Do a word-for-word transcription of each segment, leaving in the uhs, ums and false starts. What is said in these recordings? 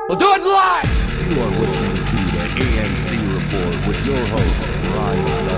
We'll do it live! You are listening to the A M C Report with your host, Ryan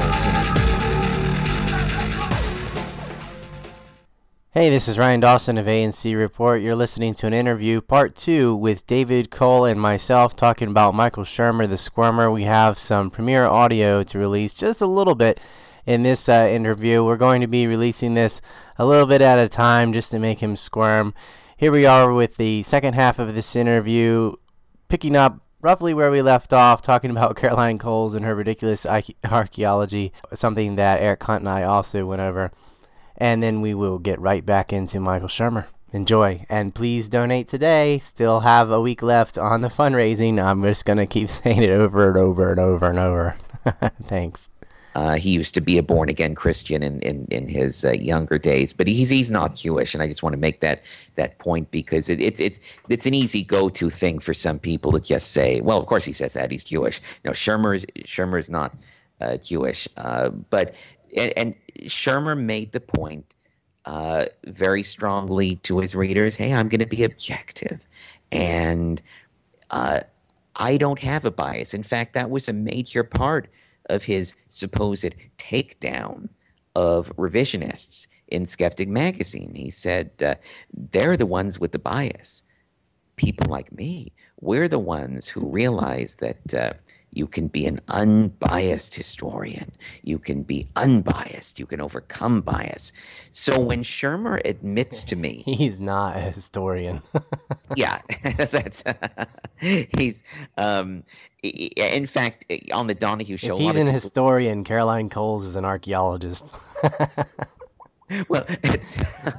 Dawson. Hey, this is Ryan Dawson of A N C Report. You're listening to an interview, part two, with David Cole and myself talking about Michael Shermer, the Squirmer. We have some premiere audio to release just a little bit in this uh, interview. We're going to be releasing this a little bit at a time just to make him squirm. Here we are with the second half of this interview, picking up roughly where we left off, talking about Caroline Coles and her ridiculous archaeology, something that Eric Hunt and I also went over. And then we will get right back into Michael Shermer. Enjoy. And please donate today. Still have a week left on the fundraising. I'm just going to keep saying it over and over and over and over. Thanks. Uh, he used to be a born-again Christian in, in, in his uh, younger days, but he's he's not Jewish, and I just want to make that that point because it, it's it's it's an easy go-to thing for some people to just say, well, of course he says that, he's Jewish. No, Shermer is, Shermer is not uh, Jewish, uh, but and, and Shermer made the point uh, very strongly to his readers, hey, I'm going to be objective, and uh, I don't have a bias. In fact, that was a major part of his supposed takedown of revisionists in Skeptic Magazine. He said, uh, they're the ones with the bias. People like me, we're the ones who realize that uh, you can be an unbiased historian. You can be unbiased. You can overcome bias. So when Shermer admits to me... He's not a historian. yeah, that's... he's... Um, in fact, on the Donahue Show... If he's an people, historian, Caroline Coles is an archaeologist. Well, it's...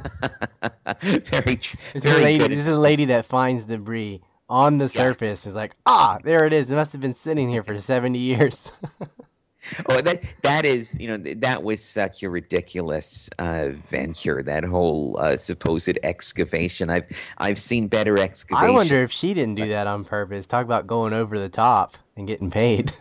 very, this, very is lady, good. This is a lady that finds debris on the surface. Yeah. Is like, ah, there it is. It must have been sitting here for seventy years. Oh, that that is, you know, that was such a ridiculous uh, venture. That whole uh, supposed excavation. I've I've seen better excavations. I wonder if she didn't do that on purpose. Talk about going over the top and getting paid.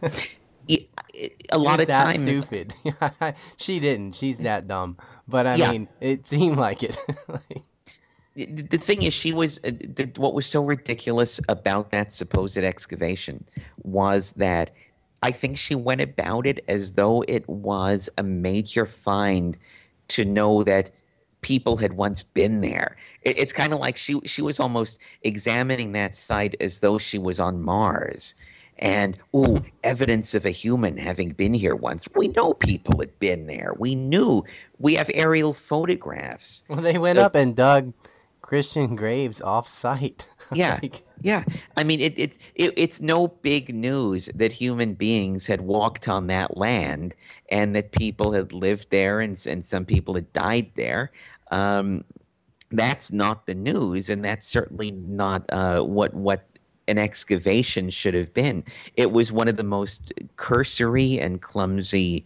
it, it, a lot of that times, stupid. She didn't. She's that dumb. But I yeah. mean, it seemed like it. like, the, the thing is, she was uh, the, what was so ridiculous about that supposed excavation was that I think she went about it as though it was a major find to know that people had once been there. It, it's kind of like she she was almost examining that site as though she was on Mars. And, ooh, evidence of a human having been here once. We know people had been there. We knew. We have aerial photographs. Well, they went of, up and dug Christian graves off-site. Yeah, like, yeah. I mean, it, it, it, it's no big news that human beings had walked on that land and that people had lived there and, and some people had died there. Um, that's not the news, and that's certainly not uh, what what an excavation should have been. It was one of the most cursory and clumsy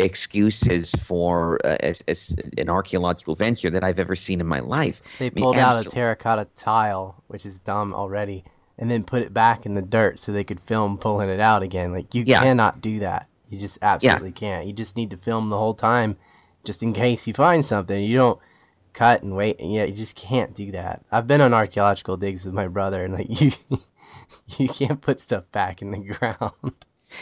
excuses for uh, as, as an archaeological venture that I've ever seen in my life. They I mean, pulled out absol- a terracotta tile, which is dumb already, and then put it back in the dirt so they could film pulling it out again. Like, you yeah. cannot do that. You just absolutely yeah. can't. You just need to film the whole time just in case you find something. You don't cut and wait. And yeah, you just can't do that. I've been on archaeological digs with my brother, and like you you can't put stuff back in the ground.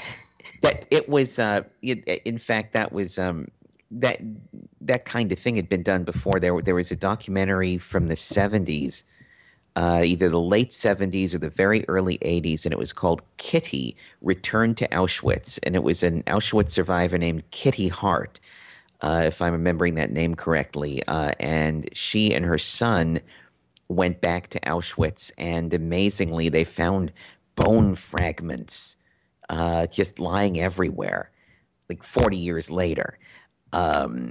That it was, uh, it, in fact, that was um, that that kind of thing had been done before. There, there was a documentary from the seventies, uh, either the late seventies or the very early eighties, and it was called Kitty: Return to Auschwitz, and it was an Auschwitz survivor named Kitty Hart, uh, if I'm remembering that name correctly, uh, and she and her son went back to Auschwitz, and amazingly, they found bone fragments uh, just lying everywhere, like forty years later. Um,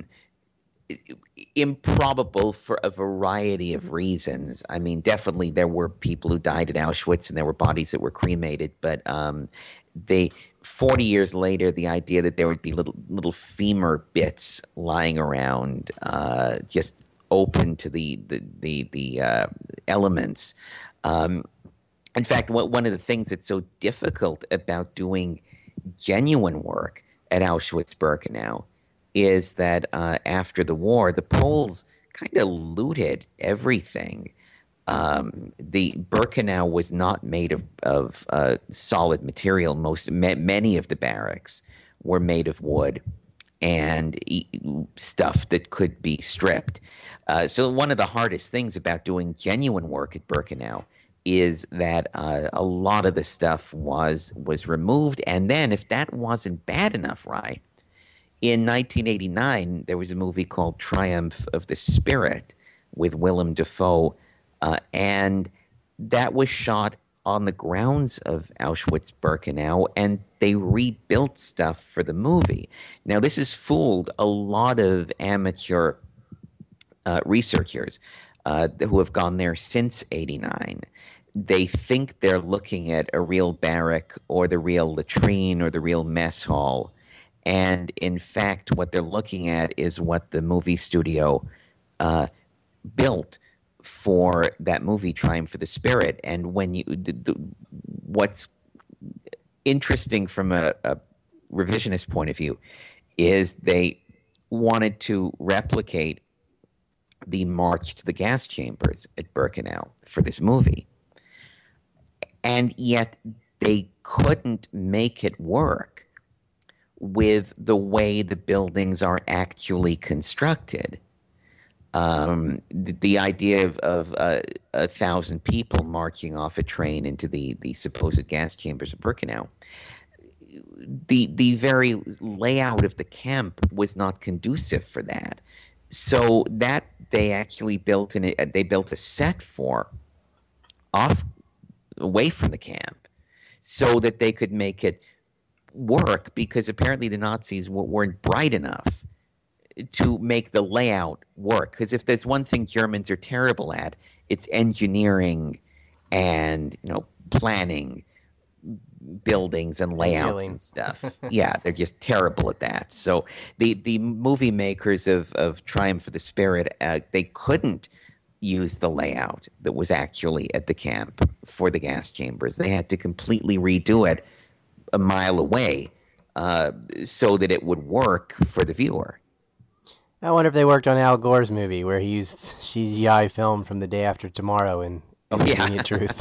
improbable for a variety of reasons. I mean, definitely there were people who died at Auschwitz, and there were bodies that were cremated, but um, they forty years later, the idea that there would be little little femur bits lying around, uh, just open to the the the, the uh, elements. Um, in fact, what, one of the things that's so difficult about doing genuine work at Auschwitz-Birkenau is that uh, after the war, the Poles kind of looted everything. Um, the Birkenau was not made of of uh, solid material. Most ma- many of the barracks were made of wood and e- stuff that could be stripped. Uh, so one of the hardest things about doing genuine work at Birkenau is that uh, a lot of the stuff was was removed, and then if that wasn't bad enough, right? In nineteen eighty-nine, there was a movie called Triumph of the Spirit with Willem Dafoe, uh, and that was shot on the grounds of Auschwitz-Birkenau, and they rebuilt stuff for the movie. Now, this has fooled a lot of amateur uh, researchers uh, who have gone there since eighty-nine. They think they're looking at a real barrack or the real latrine or the real mess hall. And in fact, what they're looking at is what the movie studio uh, built for that movie, Triumph for the Spirit. And when you, the, the, what's interesting from a, a revisionist point of view is they wanted to replicate the march to the gas chambers at Birkenau for this movie. And yet they couldn't make it work with the way the buildings are actually constructed. Um, the, the idea of, of uh, a thousand people marching off a train into the, the supposed gas chambers of Birkenau, the the very layout of the camp was not conducive for that. So that they actually built an, they built a set for off away from the camp so that they could make it work, because apparently the Nazis weren't bright enough to make the layout work. Because if there's one thing Germans are terrible at, it's engineering and, you know, planning buildings and layouts and stuff. Yeah, they're just terrible at that. So the the movie makers of of Triumph for the Spirit, uh, they couldn't use the layout that was actually at the camp for the gas chambers. They had to completely redo it a mile away uh, so that it would work for the viewer. I wonder if they worked on Al Gore's movie where he used C G I film from The Day After Tomorrow in Inconvenient oh, yeah. Truth.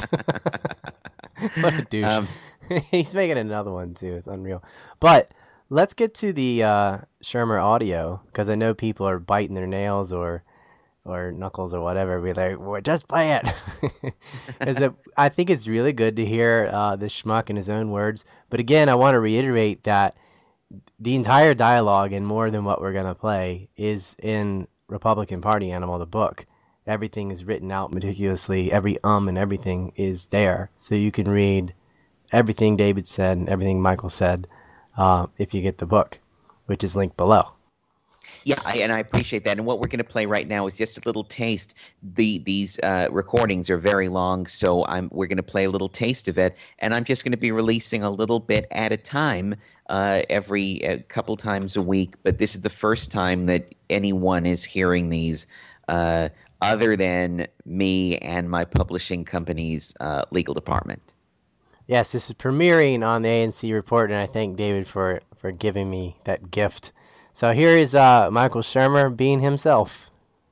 What a douche. Um, He's making another one too. It's unreal. But let's get to the uh, Schirmer audio, because I know people are biting their nails or or knuckles or whatever. Be like, well, just play it. it. I think it's really good to hear uh, the schmuck in his own words. But again, I want to reiterate that the entire dialogue and more than what we're going to play is in Republican Party Animal, the book. Everything is written out meticulously. Every um and everything is there. So you can read everything David said and everything Michael said uh, if you get the book, which is linked below. Yeah, I, and I appreciate that. And what we're going to play right now is just a little taste. The These uh, recordings are very long, so I'm we're going to play a little taste of it. And I'm just going to be releasing a little bit at a time uh, every uh, couple times a week. But this is the first time that anyone is hearing these uh, other than me and my publishing company's uh, legal department. Yes, this is premiering on the A N C Report, and I thank David for, for giving me that gift. So here is uh, Michael Shermer being himself.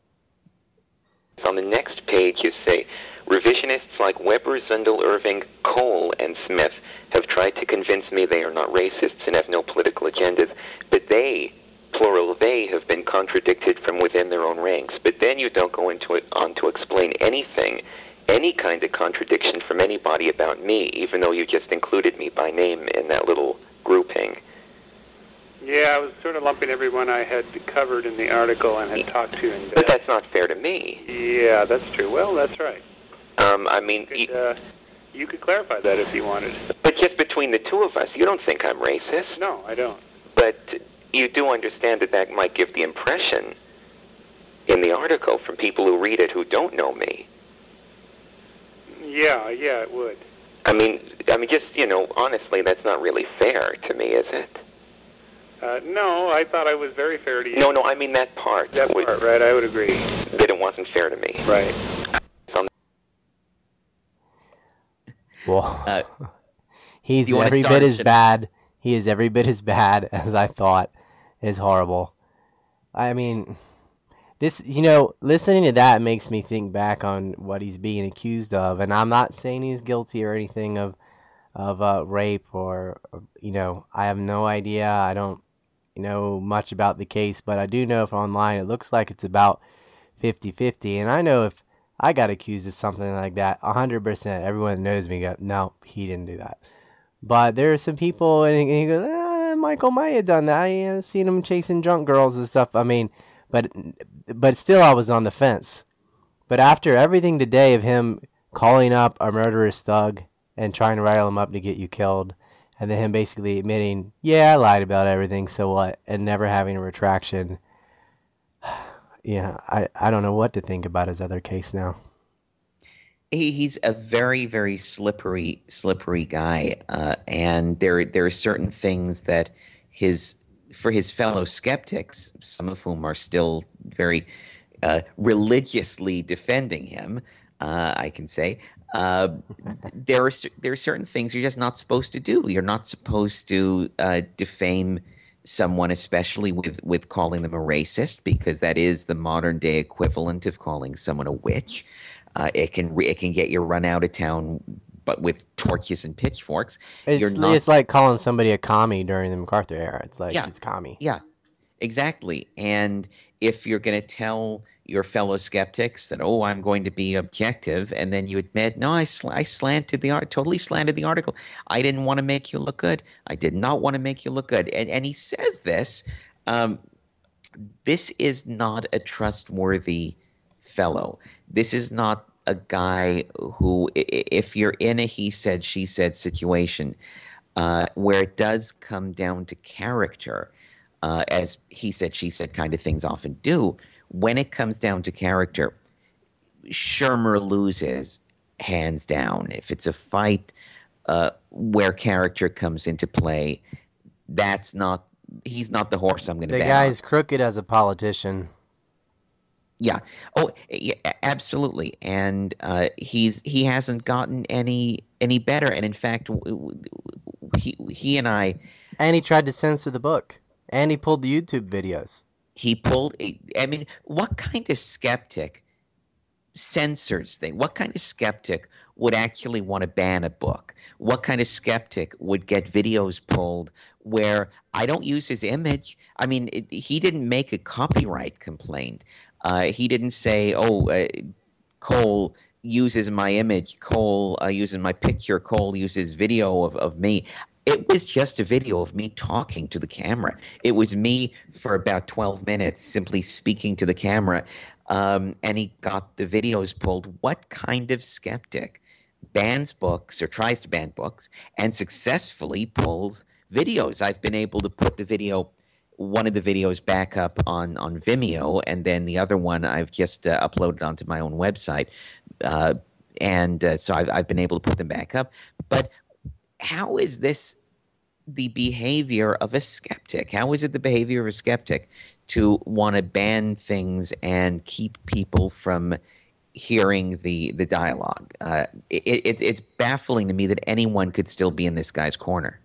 On the next page you say, revisionists like Weber, Zundel, Irving, Cole, and Smith have tried to convince me they are not racists and have no political agendas, but they, plural they, have been contradicted from within their own ranks. But then you don't go into it on to explain anything, any kind of contradiction from anybody about me, even though you just included me by name in that little grouping. Yeah, I was sort of lumping everyone I had covered in the article and had talked to. And, uh, but that's not fair to me. Yeah, that's true. Well, that's right. Um, I mean... You could, uh, you could clarify that if you wanted. But just between the two of us, you don't think I'm racist? No, I don't. But you do understand that that might give the impression in the article from people who read it who don't know me. Yeah, yeah, it would. I mean, I mean, just, you know, honestly, that's not really fair to me, is it? Uh, no, I thought I was very fair to you. No, no, I mean that part. That would, part, right, I would agree. That it wasn't fair to me. Right. Well, uh, he's every bit as bad. He is every bit as bad as I thought is horrible. I mean, This, you know, listening to that makes me think back on what he's being accused of, and I'm not saying he's guilty or anything of of uh, rape or, or, you know, I have no idea. I don't know much about the case, but I do know from online it looks like it's about fifty-fifty, and I know if I got accused of something like that, one hundred percent everyone that knows me go, no, he didn't do that. But there are some people, and he goes, ah, Michael might have done that. I have seen him chasing drunk girls and stuff. I mean, but but still I was on the fence. But after everything today of him calling up a murderous thug and trying to rile him up to get you killed, and then him basically admitting, yeah, I lied about everything, so what, and never having a retraction, yeah, I, I don't know what to think about his other case now. He, he's a very, very slippery, slippery guy, uh, and there there are certain things that his for his fellow skeptics, some of whom are still very uh, religiously defending him, uh, I can say. Uh, there are there are certain things you're just not supposed to do. You're not supposed to uh, defame someone, especially with, with calling them a racist, because that is the modern day equivalent of calling someone a witch. Uh, it can it can get you run out of town, but with torches and pitchforks. It's, you're not, it's like calling somebody a commie during the MacArthur era. It's like yeah, it's commie. Yeah, exactly. And if you're going to tell your fellow skeptics that, oh, I'm going to be objective, and then you admit, no, I, sl- I slanted the art, totally slanted the article. I didn't want to make you look good. I did not want to make you look good. And and he says this. Um, this is not a trustworthy fellow. This is not a guy who, if you're in a he said, she said situation, uh, where it does come down to character, uh, as he said, she said kind of things often do. When it comes down to character, Shermer loses hands down. If it's a fight uh, where character comes into play, that's not he's not the horse I'm going to bet on. The guy's crooked as a politician. Yeah. Oh, yeah, absolutely. And uh, he's he hasn't gotten any any better. And in fact, he he and I. And he tried to censor the book. And he pulled the YouTube videos. He pulled, I mean, what kind of skeptic censors things? What kind of skeptic would actually want to ban a book? What kind of skeptic would get videos pulled where I don't use his image? I mean, it, he didn't make a copyright complaint. Uh, he didn't say, oh, uh, Cole uses my image, Cole uh, uses my picture, Cole uses video of, of me. It was just a video of me talking to the camera. It was me for about twelve minutes simply speaking to the camera, um, and he got the videos pulled. What kind of skeptic bans books or tries to ban books and successfully pulls videos? I've been able to put the video, one of the videos back up on, on Vimeo, and then the other one I've just uh, uploaded onto my own website. Uh, and uh, so I've, I've been able to put them back up. But how is this the behavior of a skeptic? How is it the behavior of a skeptic to want to ban things and keep people from hearing the the dialogue? Uh, it, it, it's baffling to me that anyone could still be in this guy's corner.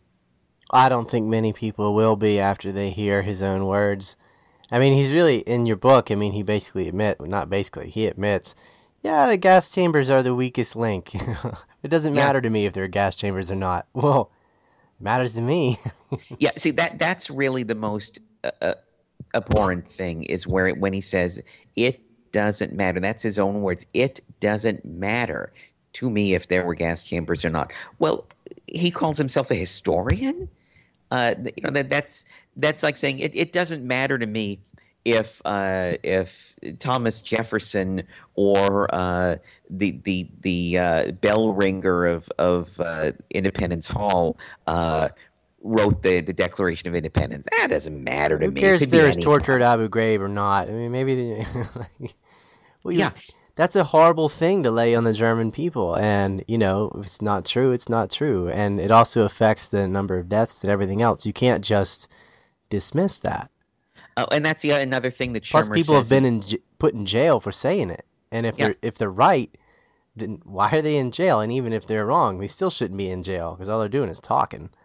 I don't think many people will be after they hear his own words. I mean, he's really, in your book, I mean, he basically admit, well, not basically, he admits, yeah, the gas chambers are the weakest link. It doesn't Yeah. matter to me if they're gas chambers or not. Well, it matters to me. Yeah, see, that that's really the most uh, uh, abhorrent thing is where it, when he says, it doesn't matter. That's his own words. It doesn't matter to me if there were gas chambers or not. Well, he calls himself a historian. Uh, you know that that's that's like saying it, it doesn't matter to me if uh, if Thomas Jefferson or uh, the the the uh, bell ringer of of uh, Independence Hall uh, wrote the, the Declaration of Independence. That doesn't matter to Who me. cares It if could be there was anyone. torture at Abu Ghraib or not? I mean, maybe... The, well, you- Yeah. That's a horrible thing to lay on the German people. And, you know, if it's not true, it's not true. And it also affects the number of deaths and everything else. You can't just dismiss that. Oh, and that's the another thing that Plus, Shermer people have says been in j- put in jail for saying it. And if Yeah. they're if they're right, then why are they in jail? And even if they're wrong, they still shouldn't be in jail because all they're doing is talking.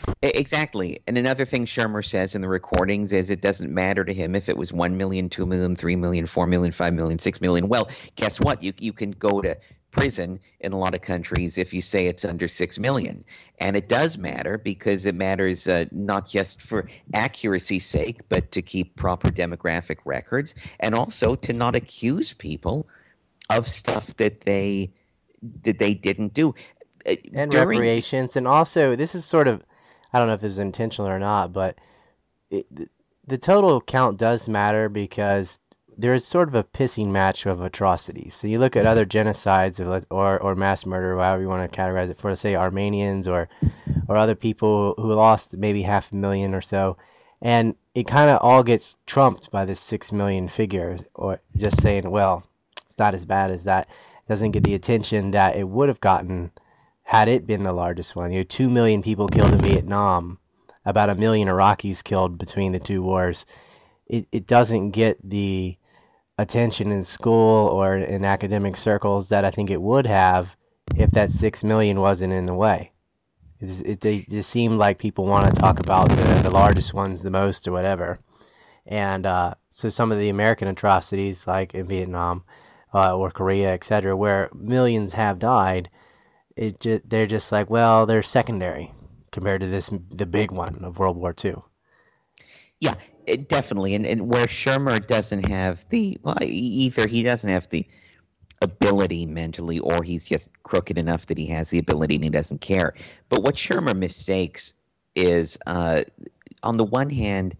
E- Exactly. And another thing Shermer says in the recordings is it doesn't matter to him if it was one million, two million, three million, four million, five million, six million. Well, guess what? You, you can go to prison in a lot of countries if you say it's under six million. And it does matter because it matters uh, not just for accuracy's sake, but to keep proper demographic records and also to not accuse people of stuff that they that they didn't do. Uh, And during- reparations, and also this is sort of, I don't know if it was intentional or not, but it, the, the total count does matter because there is sort of a pissing match of atrocities. So you look at other genocides of, or or mass murder, however you want to categorize it, for say Armenians or or other people who lost maybe half a million or so, and it kind of all gets trumped by this six million figure, or just saying, well, it's not as bad as that. It doesn't get the attention that it would have gotten had it been the largest one. You had two million people killed in Vietnam, about a million Iraqis killed between the two wars. It it doesn't get the attention in school or in academic circles that I think it would have if that six million wasn't in the way. It's, it, they just seem like people want to talk about the, the largest ones the most or whatever. And uh, so some of the American atrocities, like in Vietnam uh, or Korea, et cetera, where millions have died, it just, they're just like, well, they're secondary compared to this the big one of World War Two. Yeah, it, definitely. And, and where Shermer doesn't have the, well, e- either he doesn't have the ability mentally or he's just crooked enough that he has the ability and he doesn't care. But what Shermer mistakes is, uh, on the one hand,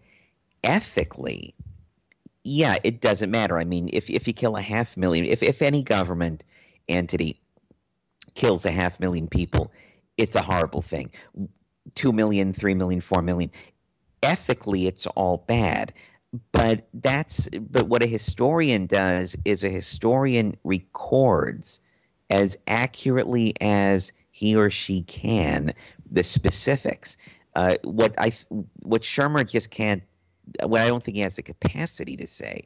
ethically, yeah, it doesn't matter. I mean, if, if you kill a half million, if, if any government entity kills a half million people, it's a horrible thing. Two million, three million, four million. Ethically, it's all bad. But that's but what a historian does is a historian records as accurately as he or she can the specifics. Uh, what I what Shermer just can't, what I don't think he has the capacity to say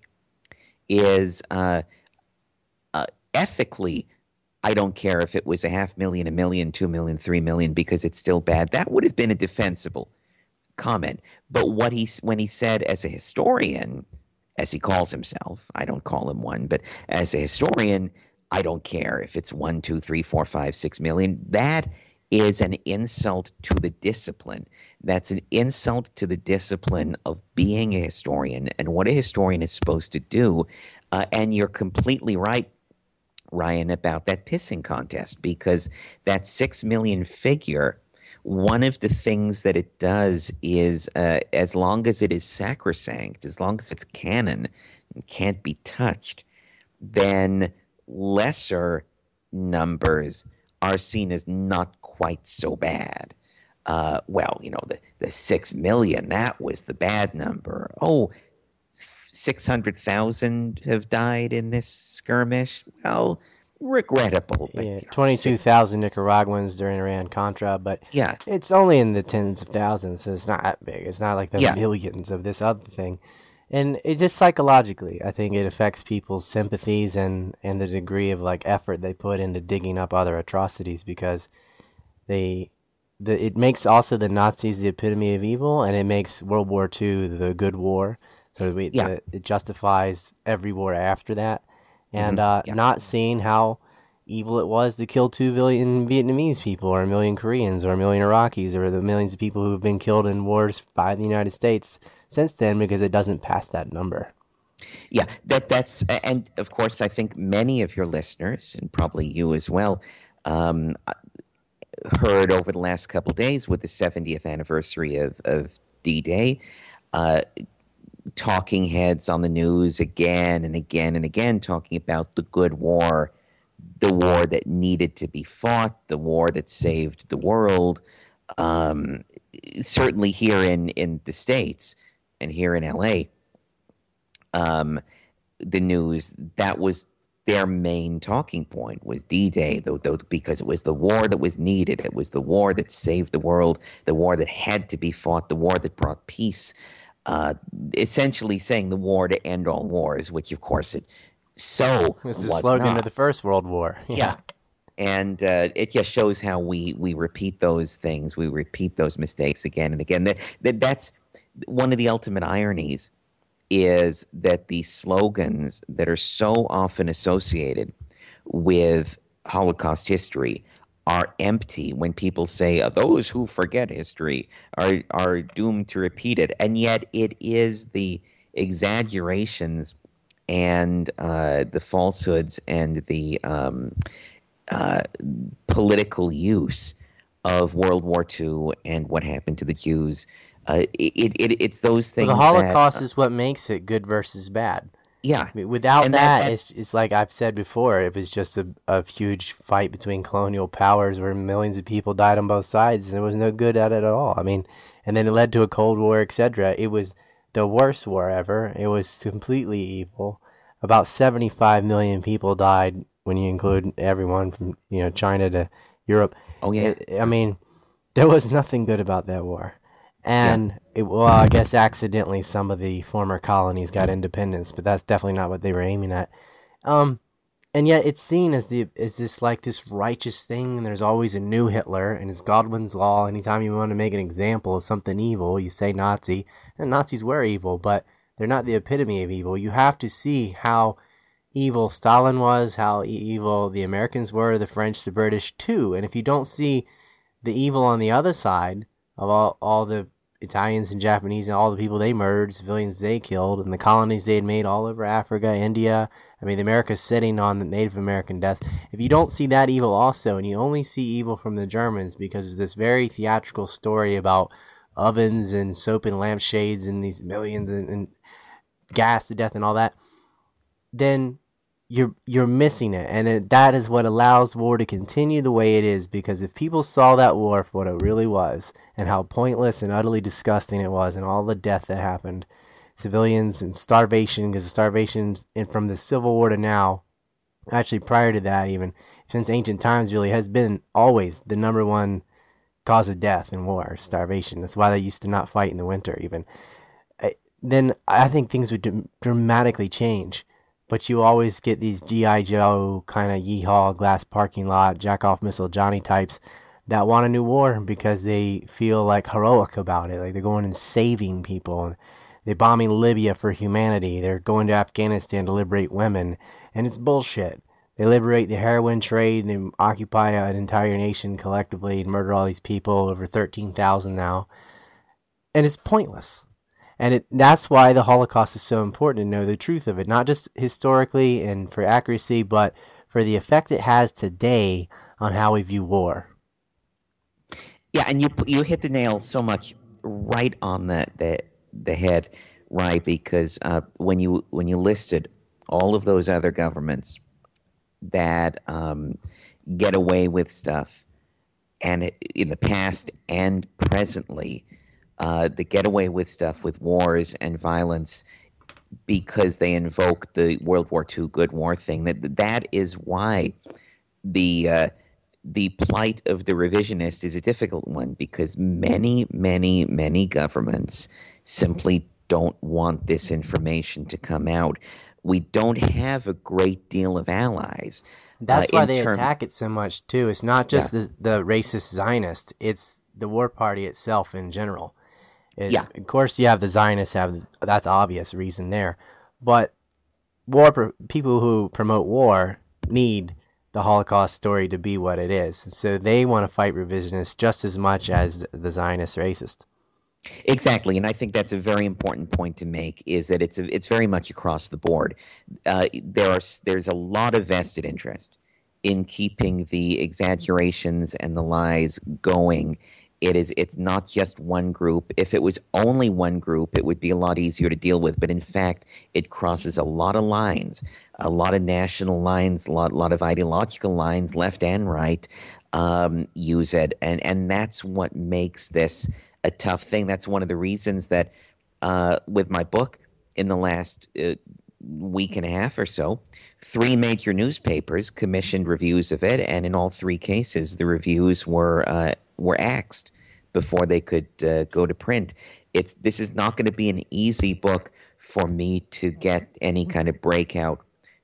is uh, uh, ethically, I don't care if it was a half million, a million, two million, three million, because it's still bad. That would have been a defensible comment. But what he when he said as a historian, as he calls himself, I don't call him one, but as a historian, I don't care if it's one, two, three, four, five, six million. That is an insult to the discipline. That's an insult to the discipline of being a historian and what a historian is supposed to do. Uh, and you're completely right, Ryan, about that pissing contest, because that six million figure, one of the things that it does is, uh, as long as it is sacrosanct, as long as it's canon and can't be touched, then lesser numbers are seen as not quite so bad. Uh, well, you know, the, the six million, that was the bad number. Oh, six hundred thousand have died in this skirmish. Well, regrettable. But, Yeah, you know, twenty-two thousand Nicaraguans during Iran-Contra, but Yeah. it's only in the tens of thousands, so it's not that big. It's not like the Yeah. millions of this other thing. And it just psychologically, I think it affects people's sympathies and, and the degree of like effort they put into digging up other atrocities, because they the it makes also the Nazis the epitome of evil, and it makes World War Two the good war. So we, Yeah. the, it justifies every war after that. And Mhm. uh, Yeah. not seeing how evil it was to kill two million Vietnamese people, or a million Koreans, or a million Iraqis, or the millions of people who have been killed in wars by the United States since then, because it doesn't pass that number. Yeah, that that's and of course I think many of your listeners, and probably you as well, um, heard over the last couple of days with the seventieth anniversary of, of D-Day, uh, talking heads on the news again and again and again talking about the good war, the war that needed to be fought, the war that saved the world. Um, certainly here in, in the States and here in L A, um, the news, that was their main talking point, was D-Day, though, though, because it was the war that was needed. It was the war that saved the world, the war that had to be fought, the war that brought peace. Uh, essentially saying the war to end all wars, which of course it so It was the was slogan not. of the First World War. Yeah. And uh, it just shows how we we repeat those things, we repeat those mistakes again and again. That, that that's one of the ultimate ironies, is that the slogans that are so often associated with Holocaust history are empty when people say uh, those who forget history are are doomed to repeat it, and yet it is the exaggerations and uh, the falsehoods and the um, uh, political use of World War Two and what happened to the Jews. Uh, it, it it's those things. Well, the Holocaust that, uh, is what makes it good versus bad. Yeah. I mean, without And that, that- that- it's, it's like I've said before, it was just a, a huge fight between colonial powers where millions of people died on both sides, and there was no good at it at all. I mean, and then it led to a Cold War, et cetera. It was the worst war ever. It was completely evil. About seventy-five million people died when you include everyone from, you know, China to Europe. Oh, yeah. I- I mean, there was nothing good about that war. And, it, well, I guess accidentally some of the former colonies got independence, but that's definitely not what they were aiming at. Um, and yet it's seen as the as this like this righteous thing, and there's always a new Hitler, and it's Godwin's law. Anytime you want to make an example of something evil, you say Nazi, and Nazis were evil, but they're not the epitome of evil. You have to see how evil Stalin was, how e- evil the Americans were, the French, the British too. And if you don't see the evil on the other side of all, all the Italians and Japanese and all the people they murdered, civilians they killed, and the colonies they had made all over Africa, India. I mean, America's sitting on the Native American deaths. If you don't see that evil also, and you only see evil from the Germans because of this very theatrical story about ovens and soap and lampshades and these millions and, and gas to death and all that, then you're you're missing it, and it, that is what allows war to continue the way it is. Because if people saw that war for what it really was, and how pointless and utterly disgusting it was, and all the death that happened, civilians and starvation, because the starvation and from the Civil War to now, actually prior to that, even since ancient times, really has been always the number one cause of death in war, starvation. That's why they used to not fight in the winter, even. I, then I think things would d- dramatically change. But you always get these G I. Joe kind of yeehaw, glass parking lot, jack off missile Johnny types that want a new war because they feel like heroic about it. Like they're going and saving people. And they're bombing Libya for humanity. They're going to Afghanistan to liberate women. And it's bullshit. They liberate the heroin trade and they occupy an entire nation collectively and murder all these people, over thirteen thousand now. And it's pointless. And it, that's why the Holocaust is so important to know the truth of it, not just historically and for accuracy, but for the effect it has today on how we view war. Yeah, and you you hit the nail so much right on the the, the head, right? Because uh, when you when you listed all of those other governments that um, get away with stuff, and it, in the past and presently, uh, that get away with stuff with wars and violence because they invoke the World War Two good war thing. That that is why the uh, the plight of the revisionist is a difficult one, because many, many, many governments simply don't want this information to come out. We don't have a great deal of allies. That's uh, why in they term- attack it so much too. It's not just Yeah. the, the racist Zionist; it's the war party itself in general. It, Yeah. Of course, you have the Zionists have that's obvious reason there, but war pro- people who promote war need the Holocaust story to be what it is. So they want to fight revisionists just as much as the Zionist racist. Exactly, and I think that's a very important point to make. Is that it's a, it's very much across the board. Uh, there are there's a lot of vested interest in keeping the exaggerations and the lies going. It is it's not just one group. If it was only one group, it would be a lot easier to deal with. But in fact, it crosses a lot of lines, a lot of national lines, a lot, lot of ideological lines, left and right, um, use it, and and that's what makes this a tough thing. That's one of the reasons that uh, with my book in the last uh, week and a half or so, three major newspapers commissioned reviews of it, and in all three cases, the reviews were uh, were axed before they could uh, go to print. It's this is not going to be an easy book for me to get any kind of breakout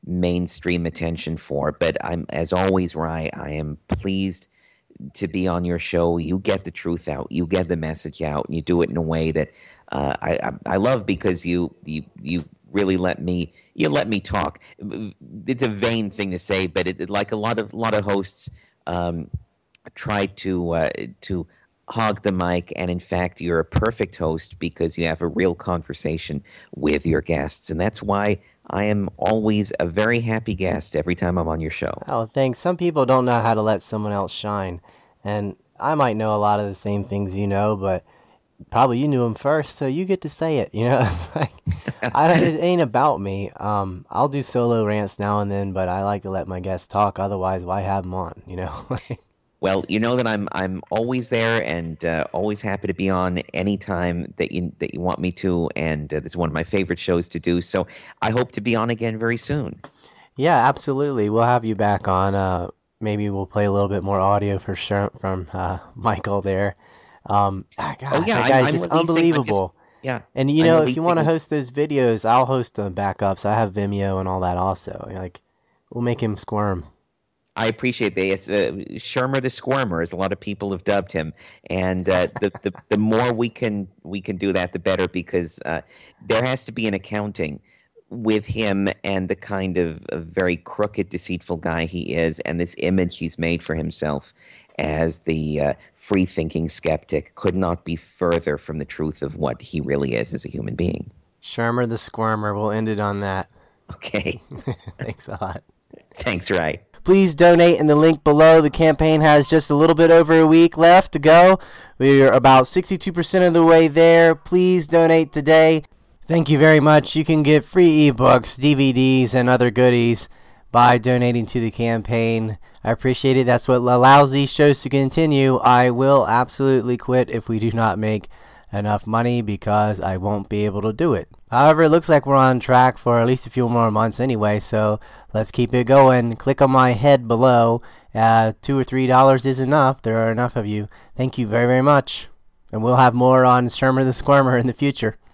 mainstream attention for. But I'm, as always, Rye, I am pleased to be on your show. You get the truth out, you get the message out, and you do it in a way that uh, I, I I love, because you you you really let me you let me talk. It's a vain thing to say, but it, like a lot of lot of hosts um, try to uh, to hog the mic, and in fact, you're a perfect host because you have a real conversation with your guests, and that's why I am always a very happy guest every time I'm on your show. Oh, thanks. Some people don't know how to let someone else shine, and I might know a lot of the same things you know, but probably you knew them first, so you get to say it. You know, like I, it ain't about me. Um, I'll do solo rants now and then, but I like to let my guests talk. Otherwise, why have them on? You know. Well, you know that I'm I'm always there, and uh, always happy to be on anytime that you that you want me to, and uh, this is one of my favorite shows to do. So I hope to be on again very soon. Yeah, absolutely. We'll have you back on. Uh, maybe we'll play a little bit more audio for sure from uh, Michael there. Um, ah, gosh, oh yeah, that guy's I'm, just I'm unbelievable. Just, yeah, and you I'm know, if releasing... you want to host those videos, I'll host the backups. I have Vimeo and all that also. Like, we'll make him squirm. I appreciate that. It's uh, Shermer the Squirmer, as a lot of people have dubbed him, and uh, the, the the more we can we can do that, the better, because uh, there has to be an accounting with him and the kind of, of very crooked, deceitful guy he is, and this image he's made for himself as the uh, free-thinking skeptic could not be further from the truth of what he really is as a human being. Shermer the Squirmer. We'll end it on that. Okay. Thanks a lot. Thanks, Ray. Please donate in the link below. The campaign has just a little bit over a week left to go. We're about sixty-two percent of the way there. Please donate today. Thank you very much. You can get free ebooks, D V Ds, and other goodies by donating to the campaign. I appreciate it. That's what allows these shows to continue. I will absolutely quit if we do not make enough money, because I won't be able to do it. However, it looks like we're on track for at least a few more months anyway, so let's keep it going. Click on my head below. Uh, two or three dollars is enough. There are enough of you. Thank you very, very much. And we'll have more on Shermer the Squirmer in the future.